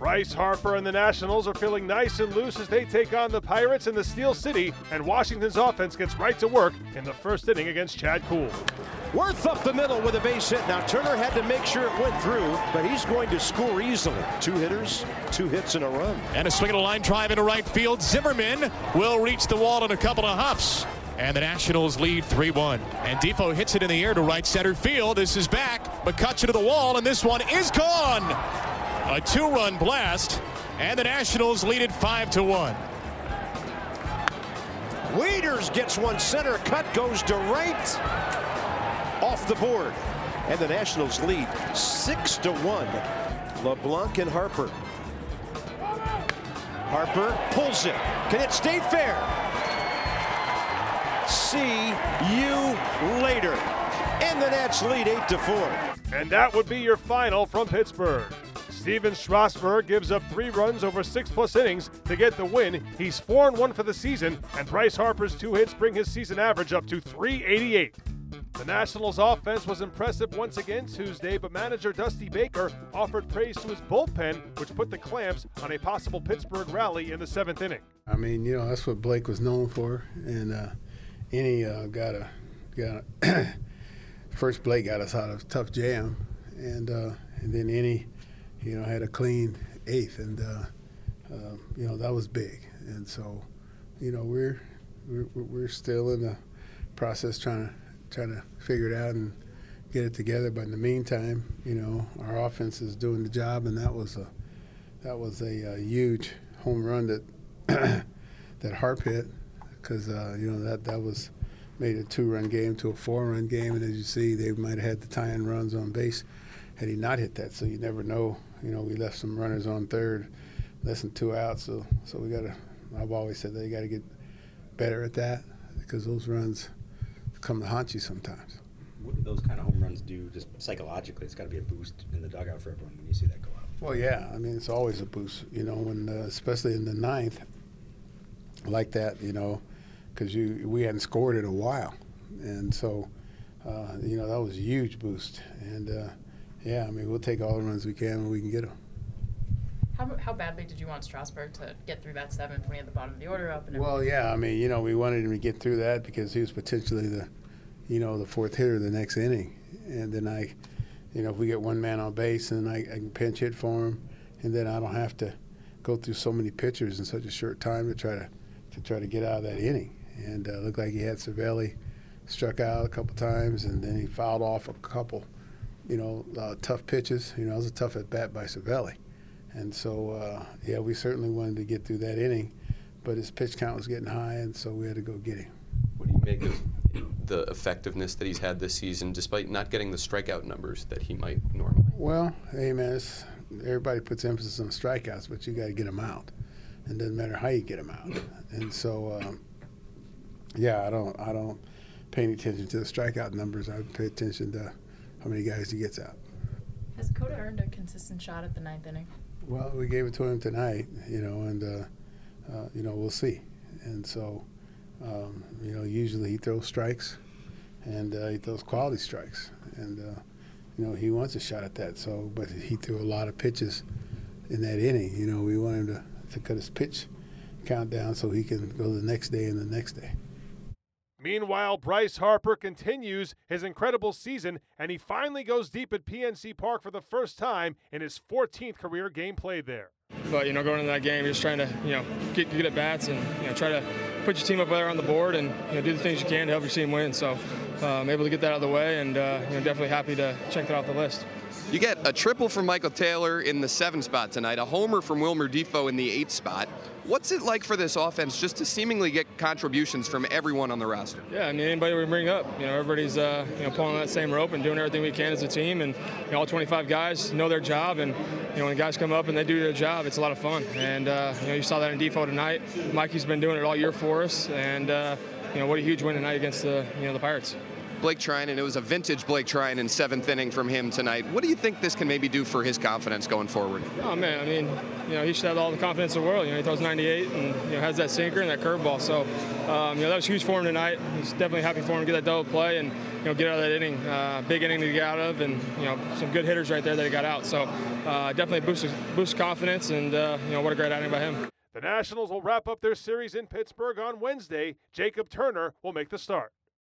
Bryce Harper and the Nationals are feeling nice and loose as they take on the Pirates in the Steel City, and Washington's offense gets right to work in the first inning against Chad Kuhl. Worth up the middle with a base hit. Now Turner had to make sure it went through, but he's going to score easily. 2 hitters, 2 hits and a run. And a swing and a line drive into right field. Zimmerman will reach the wall in a couple of hops. And the Nationals lead 3-1. And Difo hits it in the air to right center field. This is back. McCutcheon to the wall, and this one is gone. A 2-run blast, and the Nationals lead it 5-1. Wieters gets one center. Cut goes to right. Off the board. And the Nationals lead 6-1. LeBlanc and Harper. Harper pulls it. Can it stay fair? See you later. And the Nats lead 8-4. And that would be your final from Pittsburgh. Steven Strasburg gives up 3 runs over 6+ innings to get the win. He's 4-1 for the season, and Bryce Harper's 2 hits bring his season average up to .388. The Nationals' offense was impressive once again Tuesday, but manager Dusty Baker offered praise to his bullpen, which put the clamps on a possible Pittsburgh rally in the 7th inning. I mean, you know, that's what Blake was known for, and got a first Blake got us out of a tough jam, and then Innie, you know, had a clean 8th, and you know, that was big. And so, you know, we're still in the process trying to figure it out and get it together. But in the meantime, you know, our offense is doing the job, and that was a huge home run that Harp hit, because you know, that was made a 2-run game to a 4-run game, and as you see, they might have had the tying runs on base had he not hit that. So you never know. You know, we left some runners on third, less than 2 outs. So we got to. I've always said they got to get better at that, because those runs come to haunt you sometimes. What do those kind of home runs do just psychologically? It's got to be a boost in the dugout for everyone when you see that go out. Well, yeah. I mean, it's always a boost. You know, when especially in the 9th, like that. You know, because we hadn't scored in a while, and so you know, that was a huge boost. And yeah, I mean, we'll take all the runs we can when we can get them. How badly did you want Strasburg to get through that 7th when he had the bottom of the order up? And well, yeah, I mean, you know, we wanted him to get through that because he was potentially the 4th hitter the next inning. And then you know, if we get one man on base, and I can pinch hit for him, and then I don't have to go through so many pitchers in such a short time to try to get out of that inning. And it looked like he had Cervelli struck out a couple times, and then he fouled off a couple, you know, tough pitches. You know, it was a tough at bat by Cervelli. And so, yeah, we certainly wanted to get through that inning, but his pitch count was getting high, and so we had to go get him. What do you make of the effectiveness that he's had this season, despite not getting the strikeout numbers that he might normally? Well, hey, man, everybody puts emphasis on strikeouts, but you got to get them out. It doesn't matter how you get them out. And so, yeah, I don't pay any attention to the strikeout numbers. I pay attention to how many guys he gets out. Has Cota earned a consistent shot at the 9th inning? Well, we gave it to him tonight, you know, and you know, we'll see. And so, you know, usually he throws strikes, and he throws quality strikes, and you know, he wants a shot at that. So, but he threw a lot of pitches in that inning. You know, we want him to cut his pitch count down so he can go the next day and the next day. Meanwhile, Bryce Harper continues his incredible season, and he finally goes deep at PNC Park for the first time in his 14th career game played there. But, you know, going into that game, you're just trying to, you know, get good at bats and, you know, try to put your team up there on the board and, you know, do the things you can to help your team win. So I'm able to get that out of the way, and, you know, definitely happy to check that off the list. You get a triple from Michael Taylor in the 7th spot tonight, a homer from Wilmer Difo in the 8th spot. What's it like for this offense just to seemingly get contributions from everyone on the roster? Yeah, I mean, anybody we bring up, you know, everybody's you know, pulling that same rope and doing everything we can as a team, and you know, all 25 guys know their job, and you know, when guys come up and they do their job, it's a lot of fun. And you know, you saw that in Difo tonight. Mikey's been doing it all year for us, and you know, what a huge win tonight against the Pirates. Blake Treinen, it was a vintage Blake Treinen 7th inning from him tonight. What do you think this can maybe do for his confidence going forward? Oh, man, I mean, you know, he should have all the confidence in the world. You know, he throws 98 and, you know, has that sinker and that curveball. So, you know, that was huge for him tonight. He's definitely happy for him to get that double play. And, get out of that inning. Big inning to get out of, and some good hitters right there that he got out. So definitely boost confidence, and what a great outing by him. The Nationals will wrap up their series in Pittsburgh on Wednesday. Jacob Turner will make the start.